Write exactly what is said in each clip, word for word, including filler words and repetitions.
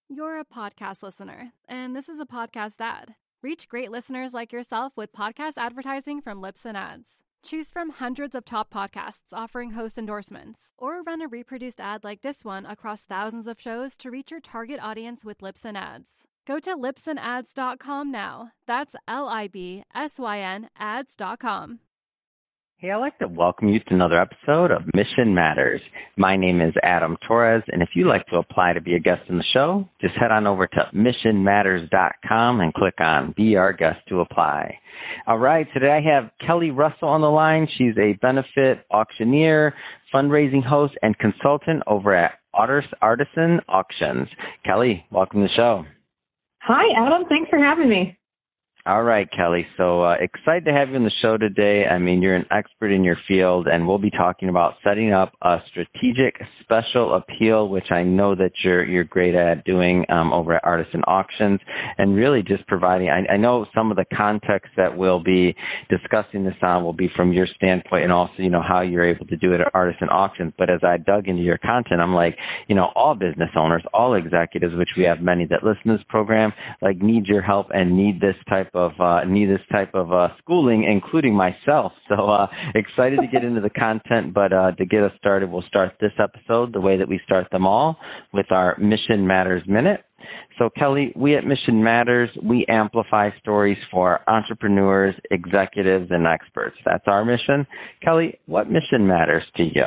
You're a podcast listener, and this is a podcast ad. Reach great listeners like yourself with podcast advertising from Libsyn Ads. Choose from hundreds of top podcasts offering host endorsements, or run a reproduced ad like this one across thousands of shows to reach your target audience with Libsyn Ads. Go to libsyn ads dot com now. That's L I B S Y N ads dot com. Hey, I'd like to welcome you to another episode of Mission Matters. My name is Adam Torres, and if you'd like to apply to be a guest in the show, just head on over to mission matters dot com and click on Be Our Guest to apply. All right, today I have Kelly Russell on the line. She's a benefit auctioneer, fundraising host, and consultant over at Artisan Auctions. Kelly, welcome to the show. Hi, Adam. Thanks for having me. All right, Kelly. So uh, excited to have you on the show today. I mean, you're an expert in your field, and we'll be talking about setting up a strategic special appeal, which I know that you're you're great at doing um, over at Artisan Auctions, and really just providing. I, I know some of the context that we'll be discussing this on will be from your standpoint, and also, you know, how you're able to do it at Artisan Auctions. But as I dug into your content, I'm like, you know, all business owners, all executives, which we have many that listen to this program, like need your help and need this type of uh, need this type of uh, schooling, including myself. So uh, excited to get into the content, but uh, to get us started, we'll start this episode the way that we start them all, with our Mission Matters Minute. So Kelly, we at Mission Matters, we amplify stories for entrepreneurs, executives, and experts. That's our mission. Kelly, what mission matters to you?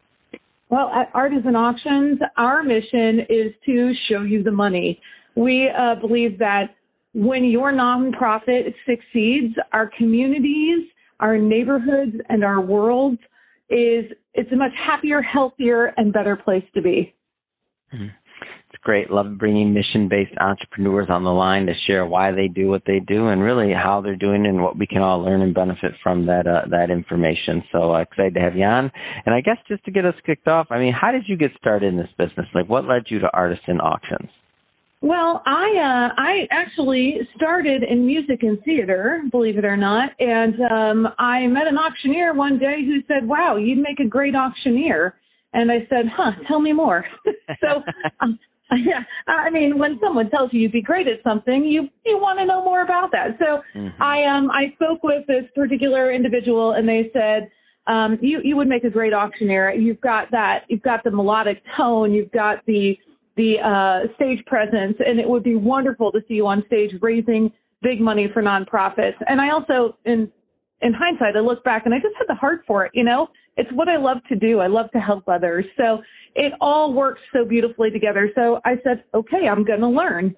Well, at Artisan Auctions, our mission is to show you the money. We uh, believe that when your nonprofit succeeds, our communities, our neighborhoods, and our world is it's a much happier, healthier, and better place to be. Mm-hmm. It's great. Love bringing mission-based entrepreneurs on the line to share why they do what they do and really how they're doing and what we can all learn and benefit from that uh, that information. So uh, excited to have you on. And I guess just to get us kicked off, I mean, how did you get started in this business? Like, what led you to Artisan Auctions? Well, I uh, I actually started in music and theater, believe it or not, and um, I met an auctioneer one day who said, "Wow, you'd make a great auctioneer." And I said, "Huh, tell me more." so, um, yeah, I mean, when someone tells you you'd be great at something, you you want to know more about that. So, mm-hmm. I um I spoke with this particular individual, and they said, um, "You you would make a great auctioneer. You've got that. You've got the melodic tone. You've got the the uh, stage presence, and it would be wonderful to see you on stage raising big money for nonprofits." And I also, in in hindsight, I look back and I just had the heart for it. You know, it's what I love to do. I love to help others. So it all works so beautifully together. So I said, okay, I'm going to learn.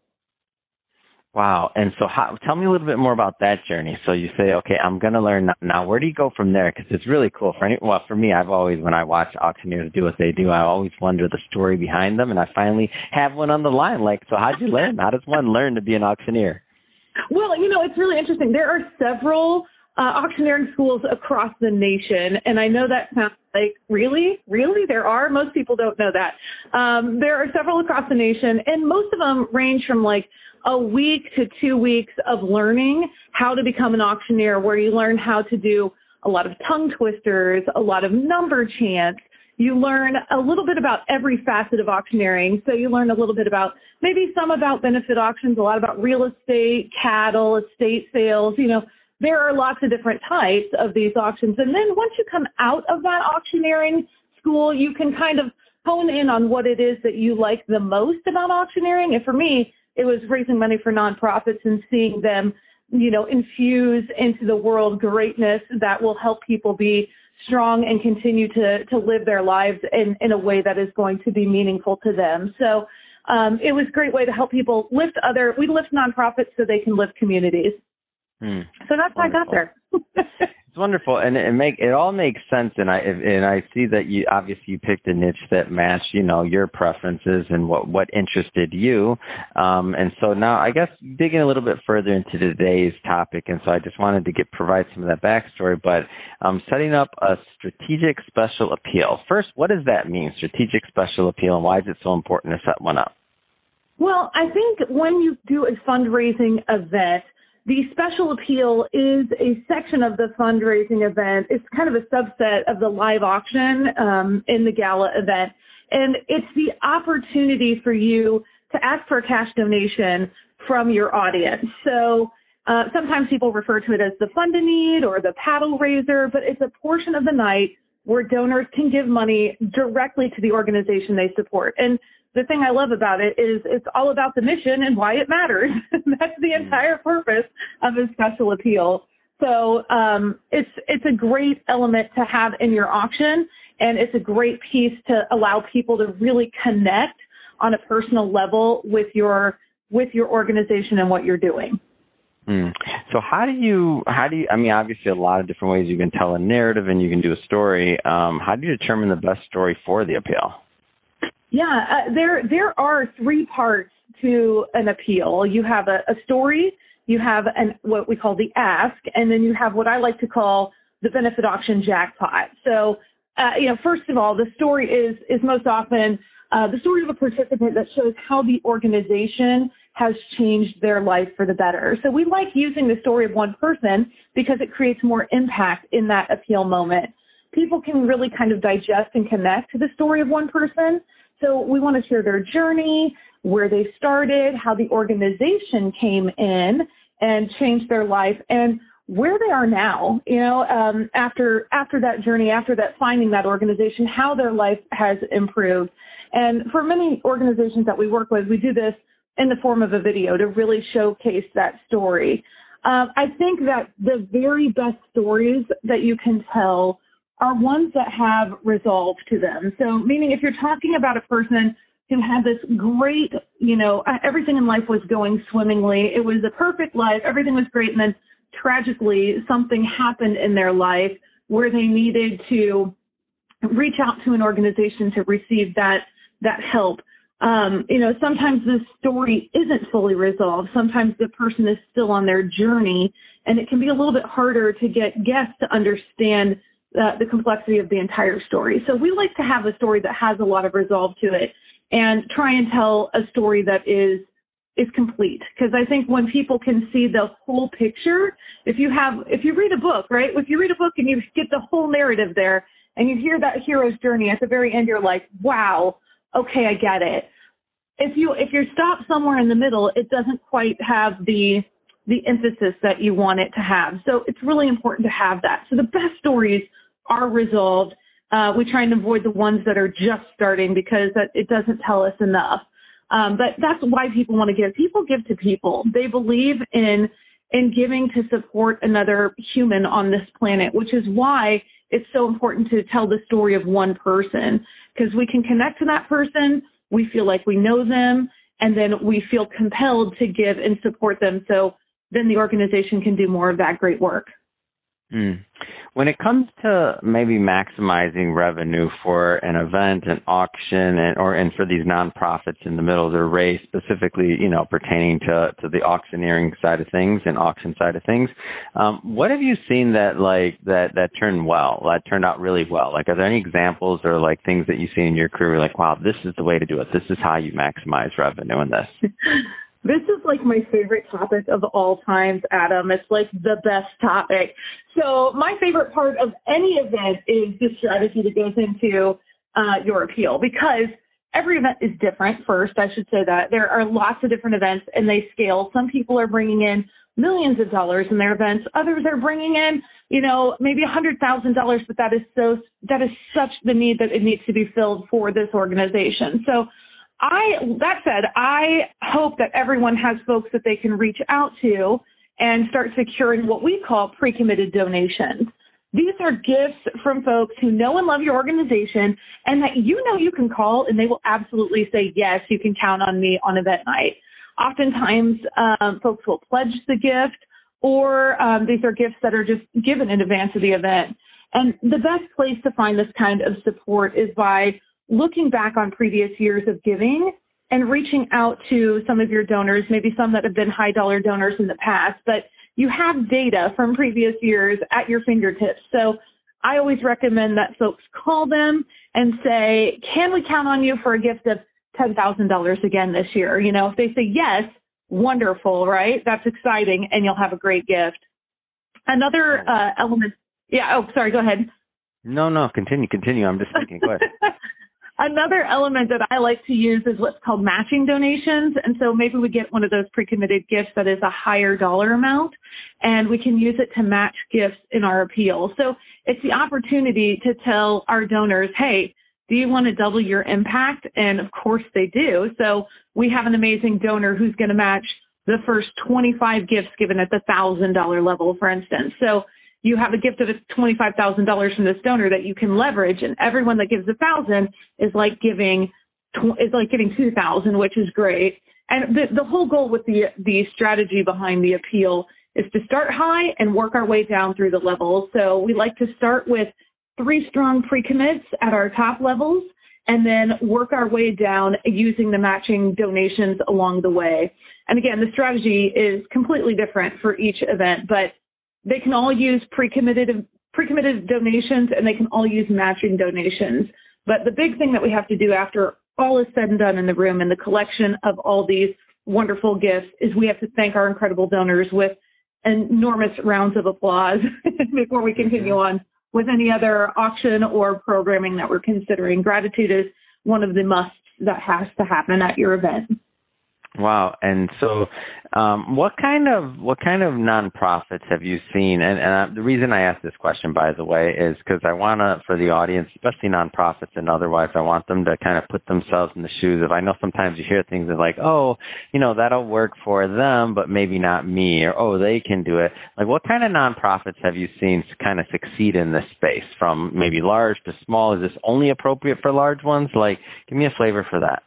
Wow. And so how, tell me a little bit more about that journey. So you say, okay, I'm going to learn. Now, where do you go from there? Because it's really cool. For any, well, for me, I've always, when I watch auctioneers do what they do, I always wonder the story behind them. And I finally have one on the line. Like, so how'd you learn? How does one learn to be an auctioneer? Well, you know, it's really interesting. There are several uh, auctioneering schools across the nation. And I know that sounds like, really? Really? There are? Most people don't know that. Um, there are several across the nation. And most of them range from like a week to two weeks of learning how to become an auctioneer, where you learn how to do a lot of tongue twisters, a lot of number chants. You learn a little bit about every facet of auctioneering. So you learn a little bit about maybe some about benefit auctions, a lot about real estate, cattle, estate sales. You know, there are lots of different types of these auctions. And then once you come out of that auctioneering school, you can kind of hone in on what it is that you like the most about auctioneering. And for me, it was raising money for nonprofits and seeing them, you know, infuse into the world greatness that will help people be strong and continue to, to live their lives in, in a way that is going to be meaningful to them. So um, it was a great way to help people lift other, we lift nonprofits so they can lift communities. Hmm. So that's how I got there. It's wonderful, and it make it all makes sense. And I and I see that you obviously you picked a niche that matched, you know, your preferences and what what interested you. Um, and so now I guess digging a little bit further into today's topic, and so I just wanted to get provide some of that backstory. But um, setting up a strategic special appeal. First, what does that mean? Strategic special appeal, and why is it so important to set one up? Well, I think when you do a fundraising event, the special appeal is a section of the fundraising event. It's kind of a subset of the live auction um, in the gala event. And it's the opportunity for you to ask for a cash donation from your audience. So uh, sometimes people refer to it as the fund a need or the paddle raiser, but it's a portion of the night where donors can give money directly to the organization they support. And the thing I love about it is it's all about the mission and why it matters. That's the entire purpose of a special appeal. So um, it's it's a great element to have in your auction, and it's a great piece to allow people to really connect on a personal level with your with your organization and what you're doing. Mm. So how do you how do you? I mean, obviously, a lot of different ways you can tell a narrative and you can do a story. Um, how do you determine the best story for the appeal? Yeah, uh, there there are three parts to an appeal. You have a, a story, you have an what we call the ask, and then you have what I like to call the benefit auction jackpot. So, uh, you know, first of all, the story is is most often uh, the story of a participant that shows how the organization has changed their life for the better. So we like using the story of one person because it creates more impact in that appeal moment. People can really kind of digest and connect to the story of one person. So we want to share their journey, where they started, how the organization came in and changed their life, and where they are now, you know, um, after after that journey, after that finding that organization, how their life has improved. And for many organizations that we work with, we do this in the form of a video to really showcase that story. Um, I think that the very best stories that you can tell are ones that have resolve to them. So meaning if you're talking about a person who had this great, you know, everything in life was going swimmingly, it was a perfect life, everything was great, and then tragically something happened in their life where they needed to reach out to an organization to receive that that help. Um, you know, sometimes the story isn't fully resolved. Sometimes the person is still on their journey, and it can be a little bit harder to get guests to understand Uh, the complexity of the entire story. So we like to have a story that has a lot of resolve to it and try and tell a story that is is complete. Because I think when people can see the whole picture, if you have, if you read a book, right? If you read a book and you get the whole narrative there and you hear that hero's journey at the very end, you're like, wow, okay, I get it. If you if you stop somewhere in the middle, it doesn't quite have the the emphasis that you want it to have. So it's really important to have that. So the best stories are resolved. Uh, we try and avoid the ones that are just starting because that it doesn't tell us enough. Um, but that's why people want to give. People give to people. They believe in in giving to support another human on this planet, which is why it's so important to tell the story of one person, because we can connect to that person. We feel like we know them, and then we feel compelled to give and support them. So then the organization can do more of that great work. Mm. When it comes to maybe maximizing revenue for an event, an auction, and or and for these nonprofits in the middle of their race, specifically, you know, pertaining to, to the auctioneering side of things and auction side of things, um, what have you seen that like that that turned well, that turned out really well? Like, are there any examples or like things that you see in your career, like, wow, this is the way to do it. This is how you maximize revenue in this. This is like my favorite topic of all times, Adam. It's like the best topic. So my favorite part of any event is the strategy that goes into uh, your appeal, because every event is different. First, I should say that there are lots of different events and they scale. Some people are bringing in millions of dollars in their events. Others are bringing in, you know, maybe one hundred thousand dollars, but that is so, that is such the need that it needs to be filled for this organization. So I, that said, I hope that everyone has folks that they can reach out to and start securing what we call pre-committed donations. These are gifts from folks who know and love your organization and that you know you can call and they will absolutely say, yes, you can count on me on event night. Oftentimes, um, folks will pledge the gift, or um, these are gifts that are just given in advance of the event. And the best place to find this kind of support is by looking back on previous years of giving and reaching out to some of your donors, maybe some that have been high dollar donors in the past, but you have data from previous years at your fingertips. So I always recommend that folks call them and say, can we count on you for a gift of ten thousand dollars again this year? You know, if they say yes, wonderful, right? That's exciting, and you'll have a great gift. Another uh, element. Yeah. Oh, sorry. Go ahead. No, no, continue, continue. I'm just thinking. Go ahead. Another element that I like to use is what's called matching donations. And so maybe we get one of those pre-committed gifts that is a higher dollar amount, and we can use it to match gifts in our appeal. So it's the opportunity to tell our donors, hey, do you want to double your impact? And of course they do. So we have an amazing donor who's going to match the first twenty-five gifts given at the one thousand dollars level, for instance. So you have a gift of twenty-five thousand dollars from this donor that you can leverage, and everyone that gives a thousand is like giving is like giving two thousand, which is great. And the, the whole goal with the the strategy behind the appeal is to start high and work our way down through the levels. So we like to start with three strong pre-commits at our top levels, and then work our way down using the matching donations along the way. And again, the strategy is completely different for each event, but they can all use pre-committed pre-committed donations, and they can all use matching donations. But the big thing that we have to do after all is said and done in the room and the collection of all these wonderful gifts is we have to thank our incredible donors with enormous rounds of applause before we continue on with any other auction or programming that we're considering. Gratitude is one of the musts that has to happen at your event. Wow. And so um, what kind of what kind of nonprofits have you seen? And, and I, the reason I ask this question, by the way, is because I want to, for the audience, especially nonprofits and otherwise, I want them to kind of put themselves in the shoes of, I know sometimes you hear things that like, oh, you know, that'll work for them, but maybe not me, or, oh, they can do it. Like, what kind of nonprofits have you seen kind of succeed in this space, from maybe large to small? Is this only appropriate for large ones? Like, give me a flavor for that.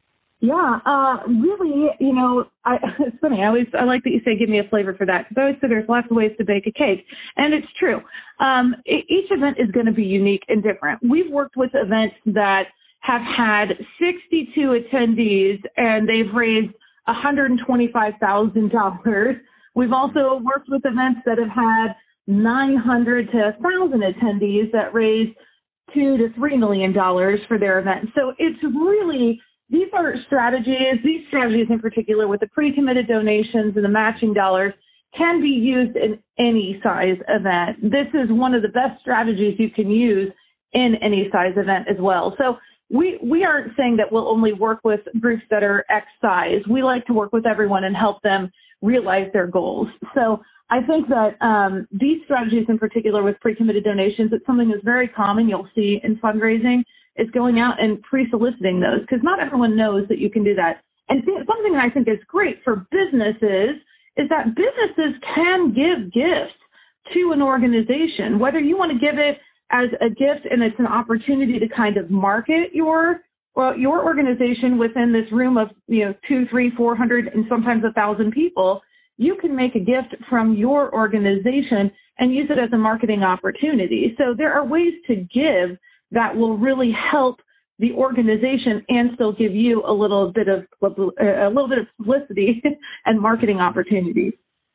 Yeah, uh, really, you know, I, it's funny. I always, I like that you say, give me a flavor for that, because I always say there's lots of ways to bake a cake. And it's true. Um, each event is going to be unique and different. We've worked with events that have had sixty-two attendees and they've raised one hundred twenty-five thousand dollars. We've also worked with events that have had nine hundred to one thousand attendees that raised two to three million dollars for their event. So it's really, These are strategies, these strategies in particular with the pre-committed donations and the matching dollars can be used in any size event. This is one of the best strategies you can use in any size event as well. So we, we aren't saying that we'll only work with groups that are X size. We like to work with everyone and help them realize their goals. So I think that um, these strategies in particular with pre-committed donations, it's something that's very common you'll see in fundraising, is going out and pre-soliciting those, because not everyone knows that you can do that. And th- something that I think is great for businesses is that businesses can give gifts to an organization, whether you want to give it as a gift and it's an opportunity to kind of market your well, your organization within this room of, you know, two, three, four hundred, and sometimes a thousand people. You can make a gift from your organization and use it as a marketing opportunity. So there are ways to give that will really help the organization and still give you a little bit of a little bit of publicity and marketing opportunities.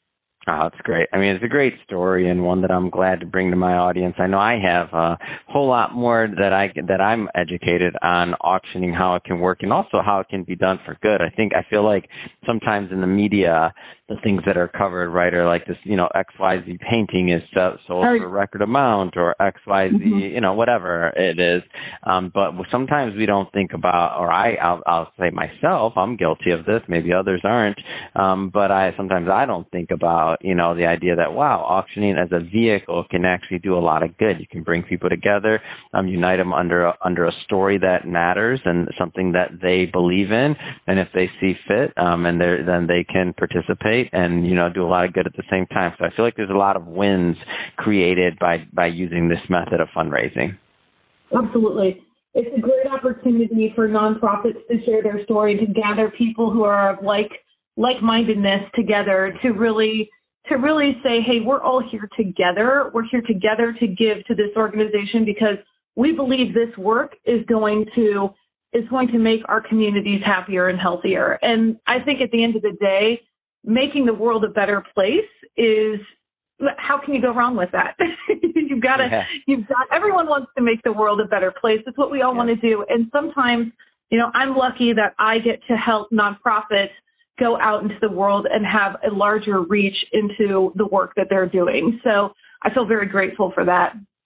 Oh, that's great. I mean, it's a great story and one that I'm glad to bring to my audience. I know I have a whole lot more that I that I'm educated on auctioning, how it can work, and also how it can be done for good. I think I feel like sometimes in the media, the things that are covered, right, are like this, you know, X Y Z painting is sold for a record amount, or X Y Z, mm-hmm. you know, whatever it is. Um, but sometimes we don't think about, or I, I'll, I'll say myself, I'm guilty of this. Maybe others aren't. Um, but I sometimes I don't think about, you know, the idea that, wow, auctioning as a vehicle can actually do a lot of good. You can bring people together, um, unite them under a, under a story that matters and something that they believe in. And if they see fit, um, and they're, then they can participate and, you know, do a lot of good at the same time. So I feel like there's a lot of wins created by, by using this method of fundraising. Absolutely. It's a great opportunity for nonprofits to share their story, to gather people who are of like, like-mindedness together, to really, to really say, hey, we're all here together. We're here together to give to this organization because we believe this work is going to, is going to make our communities happier and healthier. And I think at the end of the day, making the world a better place is, how can you go wrong with that? you've got to, yeah. you've got, everyone wants to make the world a better place. It's what we all yeah. want to do. And sometimes, you know, I'm lucky that I get to help nonprofits go out into the world and have a larger reach into the work that they're doing. So I feel very grateful for that.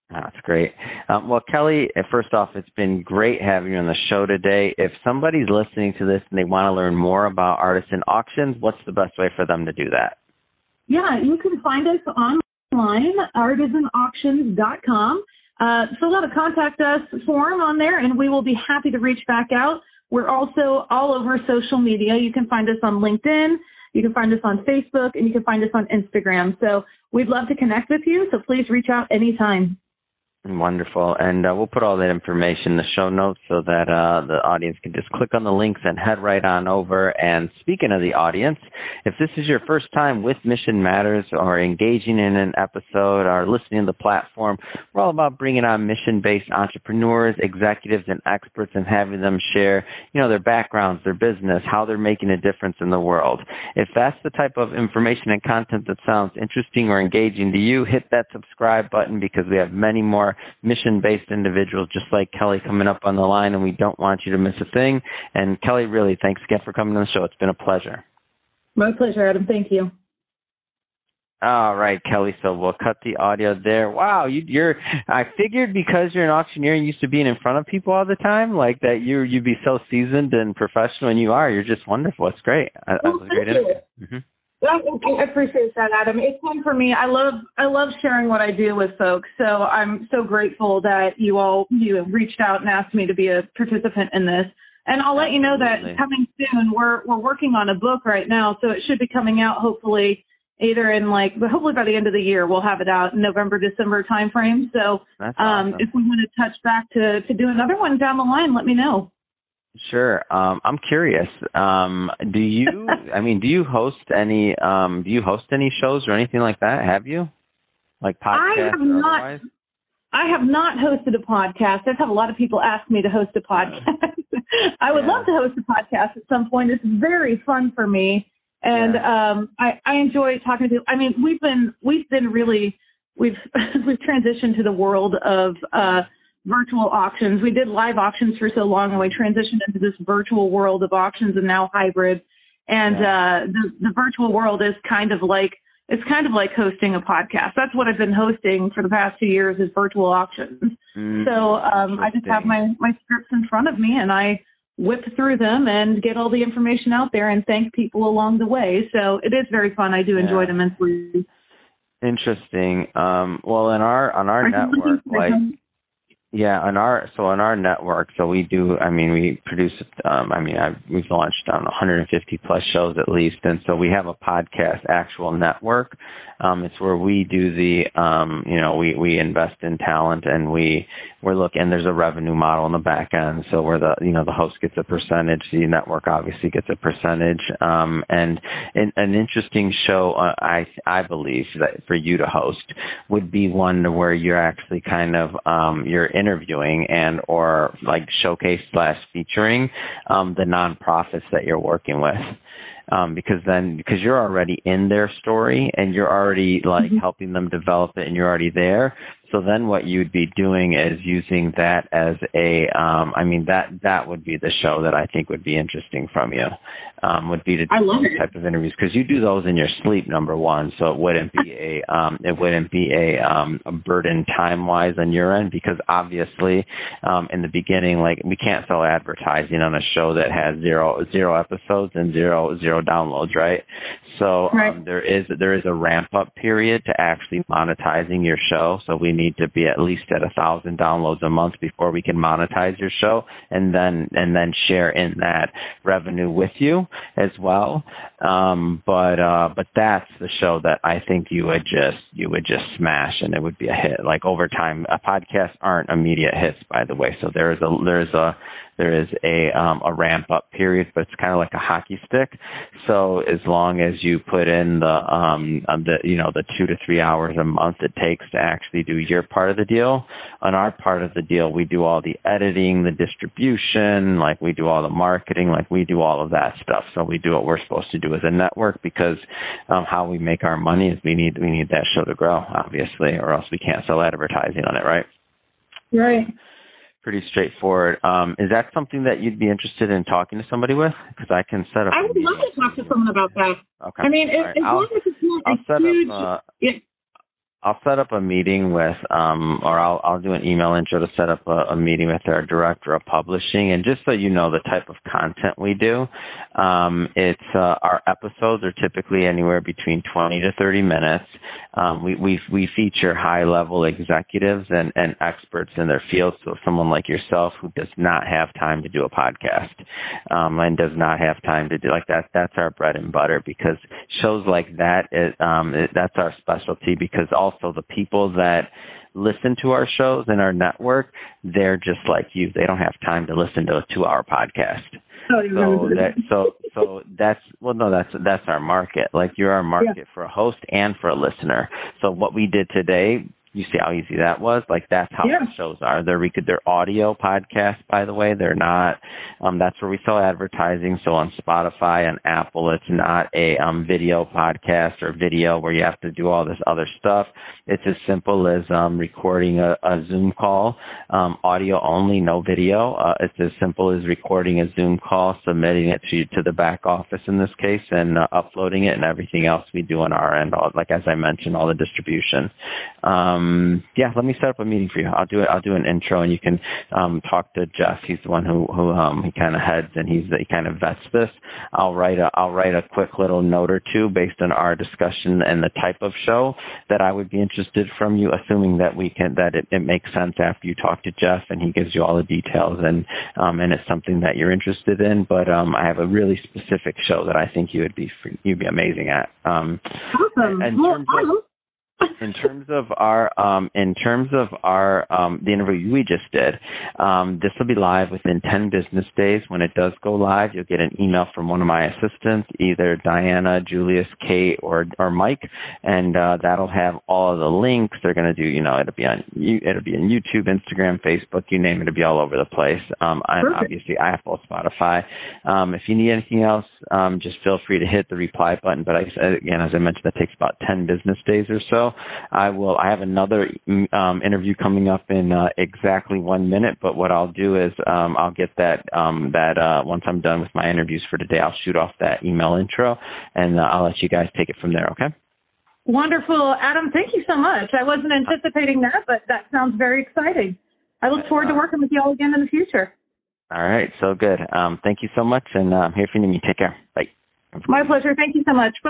That's great. Um, well, Kelly, first off, it's been great having you on the show today. If somebody's listening to this and they want to learn more about Artisan Auctions, what's the best way for them to do that? Yeah, you can find us online, artisan auctions dot com. Uh, fill out a contact us form on there, and we will be happy to reach back out. We're also all over social media. You can find us on LinkedIn, you can find us on Facebook, and you can find us on Instagram. So we'd love to connect with you, so please reach out anytime. Wonderful. And uh, we'll put all that information in the show notes so that uh, the audience can just click on the links and head right on over. And speaking of the audience, if this is your first time with Mission Matters or engaging in an episode or listening to the platform, we're all about bringing on mission-based entrepreneurs, executives, and experts and having them share, you know, their backgrounds, their business, how they're making a difference in the world. If that's the type of information and content that sounds interesting or engaging to you, hit that subscribe button because we have many more mission-based individuals just like Kelly coming up on the line, and we don't want you to miss a thing. And Kelly, really, thanks again for coming on the show. It's been a pleasure. My pleasure, Adam. Thank you. All right, Kelly. So we'll cut the audio there. Wow, you, you're. I figured because you're an auctioneer and used to being in front of people all the time, like that, you you'd be so seasoned and professional, and you are. You're just wonderful. It's great. That well, was a great interview. Mm-hmm. I appreciate that, Adam. It's fun for me. I love I love sharing what I do with folks. So I'm so grateful that you all you reached out and asked me to be a participant in this. And I'll let you know that coming soon, we're we're working on a book right now, so it should be coming out hopefully either in like hopefully by the end of the year. We'll have it out in November, December timeframe. So That's um, awesome. if we want to touch back to to do another one down the line, let me know. Sure. Um, I'm curious. Um, do you, I mean, do you host any, um, do you host any shows or anything like that? Have you? Like podcasts I have or not, otherwise? I have not hosted a podcast. I've had a lot of people ask me to host a podcast. I would Yeah. love to host a podcast at some point. It's very fun for me. And, Yeah. um, I, I enjoy talking to people. I mean, we've been, we've been really, we've, we've transitioned to the world of, uh, virtual auctions. We did live auctions for so long, and we transitioned into this virtual world of auctions and now hybrid. And Yeah. uh, the, the virtual world is kind of like, it's kind of like hosting a podcast. That's what I've been hosting for the past two years is virtual auctions. Mm, so um, I just have my, my scripts in front of me, and I whip through them and get all the information out there and thank people along the way. So it is very fun. I do enjoy Yeah. it immensely. Interesting. Um, well, in our, on our network, like, yeah, on our so on our network, so we do. I mean, we produce. Um, I mean, I've, we've launched on one hundred fifty plus shows at least, and so we have a podcast actual network. Um, it's where we do the. Um, you know, we, we invest in talent, and we we're looking. And there's a revenue model in the back end, so where the you know the host gets a percentage, the network obviously gets a percentage. Um, and, and an interesting show, uh, I I believe that for you to host would be one where you're actually kind of um, you're interviewing and or like showcase slash featuring um, the nonprofits that you're working with. Um, because then, because you're already in their story and you're already like mm-hmm. helping them develop it and you're already there. So then what you'd be doing is using that as a, um, I mean, that, that would be the show that I think would be interesting from you, um, would be to do those type of interviews because you do those in your sleep, number one. So it wouldn't be a, um, it wouldn't be a, um, a burden time wise on your end because obviously, um, in the beginning, like we can't sell advertising on a show that has zero, zero episodes and zero, zero downloads, right? So, um, right. there is, there is a ramp up period to actually monetizing your show. So we need to be at least at a thousand downloads a month before we can monetize your show and then and then share in that revenue with you as well. Um, but uh, but that's the show that I think you would just you would just smash and it would be a hit. Like over time, uh, podcasts aren't immediate hits, by the way. So there is a there's a there is a um, a ramp up period, but it's kind of like a hockey stick. So as long as you put in the um the you know the two to three hours a month it takes to actually do your part of the deal, on our part of the deal we do all the editing, the distribution, like we do all the marketing, like we do all of that stuff. So we do what we're supposed to do as a network because um, how we make our money is we need we need that show to grow, obviously, or else we can't sell advertising on it, right? Right. Pretty straightforward. Um, is that something that you'd be interested in talking to somebody with? Because I can set up. I would love to talk to someone about that. Okay. I mean, if, right. as long as it's not I'll a set huge. Up, uh, yeah. I'll set up a meeting with, um, or I'll, I'll do an email intro to set up a, a meeting with our director of publishing. And just so you know the type of content we do, um, it's uh, our episodes are typically anywhere between twenty to thirty minutes. Um, we, we we feature high-level executives and, and experts in their field. So someone like yourself who does not have time to do a podcast um, and does not have time to do like that, that's our bread and butter, because shows like that, is, um, it, that's our specialty, because all Also, the people that listen to our shows in our network, they're just like you. They don't have time to listen to a two-hour podcast. Oh, so that so so that's well, no, that's that's our market. Like, you're our market yeah. for a host and for a listener. So what we did today, you see how easy that was? Like, that's how yeah. the shows are. They're, they're audio podcasts, by the way. They're not, um, that's where we sell advertising. So on Spotify and Apple, it's not a um, video podcast or video where you have to do all this other stuff. It's as simple as um, recording a, a Zoom call, um, audio only, no video. Uh, it's as simple as recording a Zoom call, submitting it to to the back office in this case, and uh, uploading it, and everything else we do on our end. All, like, as I mentioned, all the distribution. Um, Um, yeah, let me set up a meeting for you. I'll do it. I'll do an intro, and you can um, talk to Jeff. He's the one who who um, he kind of heads, and he's he kind of vets this. I'll write a I'll write a quick little note or two based on our discussion and the type of show that I would be interested from you, assuming that we can that it, it makes sense after you talk to Jeff and he gives you all the details, and um, and it's something that you're interested in. But um, I have a really specific show that I think you would be you'd be amazing at. Um, awesome. in Well, terms of, In terms of our, um, in terms of our, um, the interview we just did, um, this will be live within ten business days. When it does go live, you'll get an email from one of my assistants, either Diana, Julius, Kate, or or Mike, and uh, that'll have all of the links. They're going to do, you know, it'll be on, it'll be on YouTube, Instagram, Facebook, you name it. It'll be all over the place. Um, and obviously Apple, Spotify. Um, if you need anything else, um, just feel free to hit the reply button. But I, again, as I mentioned, that takes about ten business days or so. I will. I have another um, interview coming up in uh, exactly one minute. But what I'll do is um, I'll get that um, that uh, once I'm done with my interviews for today, I'll shoot off that email intro, and uh, I'll let you guys take it from there. Okay. Wonderful, Adam. Thank you so much. I wasn't anticipating that, but that sounds very exciting. I look forward to working with you all again in the future. All right. So good. Um, thank you so much, and uh, I'm here if you need me. Take care. Bye. My pleasure. Thank you so much.